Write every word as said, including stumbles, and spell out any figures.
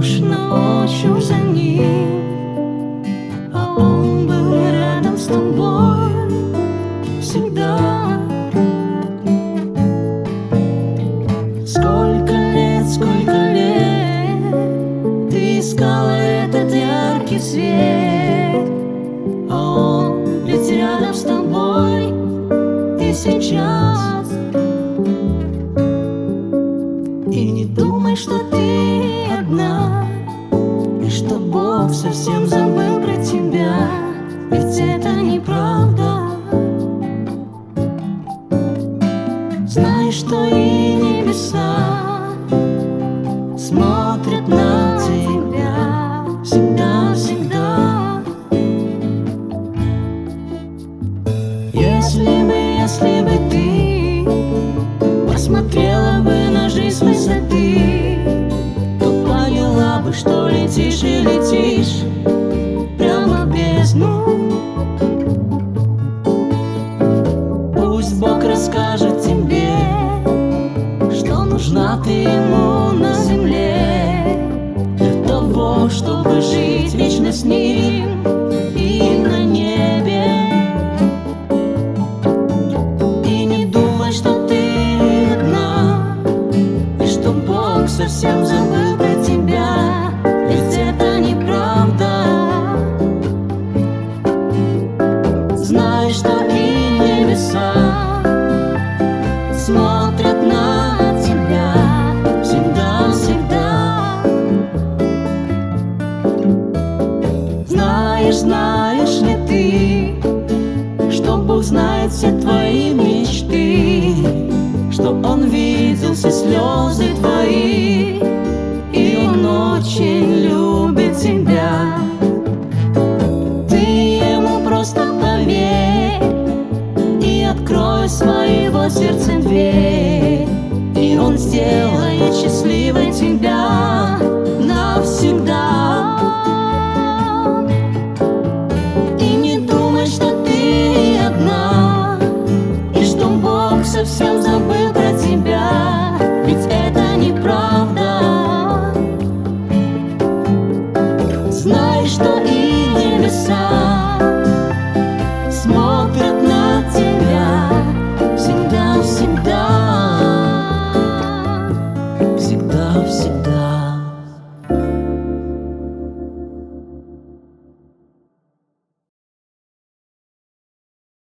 скучно очень за ним, а он был рядом с тобой всегда. Сколько лет, сколько лет ты искала этот яркий свет, а он ведь рядом с тобой и сейчас. И не думай, что ты одна, и что Бог совсем забыл про тебя, ведь это неправда. Знай, что и небеса смотрят на тебя всегда-всегда. Если бы, если бы ты посмотрела бы на жизнь с высоты, то поняла бы, что летишь и летишь прямо в бездну. Пусть Бог расскажет тебе, что нужна ты ему на земле, для того, чтобы жить вечно с ним и на небе. И не думай, что ты одна, и что Бог совсем забыл про тебя, ведь это неправда. Знай, что и небеса смотрят на тебя всегда-всегда. Знаешь, знаешь ли ты, что Бог знает все твои мечты, что Он видел все слезы твои, и Он очень любит тебя. Ты Ему просто поверь и открой своего сердца дверь, и Он сделает счастливой тебя навсегда. И не думай, что ты одна, и что Бог совсем забыл про тебя,